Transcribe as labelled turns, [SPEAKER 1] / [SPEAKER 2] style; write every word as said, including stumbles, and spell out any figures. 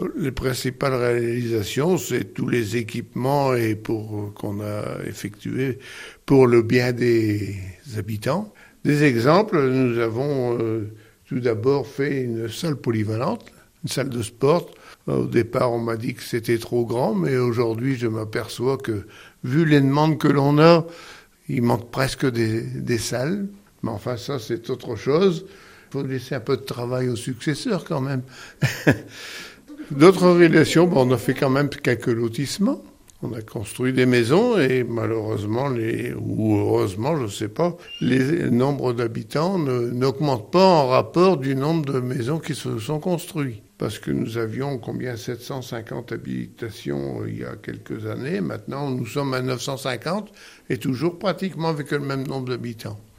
[SPEAKER 1] Les principales réalisations, c'est tous les équipements et pour qu'on a effectués pour le bien des habitants. Des exemples, nous avons euh, tout d'abord fait une salle polyvalente, une salle de sport. Au départ, on m'a dit que c'était trop grand, mais aujourd'hui, je m'aperçois que, vu les demandes que l'on a, il manque presque des, des salles. Mais enfin, ça, c'est autre chose. Il faut laisser un peu de travail aux successeurs quand même. D'autres réalisations, bon, on a fait quand même quelques lotissements. On a construit des maisons et malheureusement, les, ou heureusement, je ne sais pas, les nombres d'habitants ne, n'augmentent pas en rapport du nombre de maisons qui se sont construites. Parce que nous avions combien sept cent cinquante habitations il y a quelques années. Maintenant, nous sommes à neuf cent cinquante et toujours pratiquement avec le même nombre d'habitants.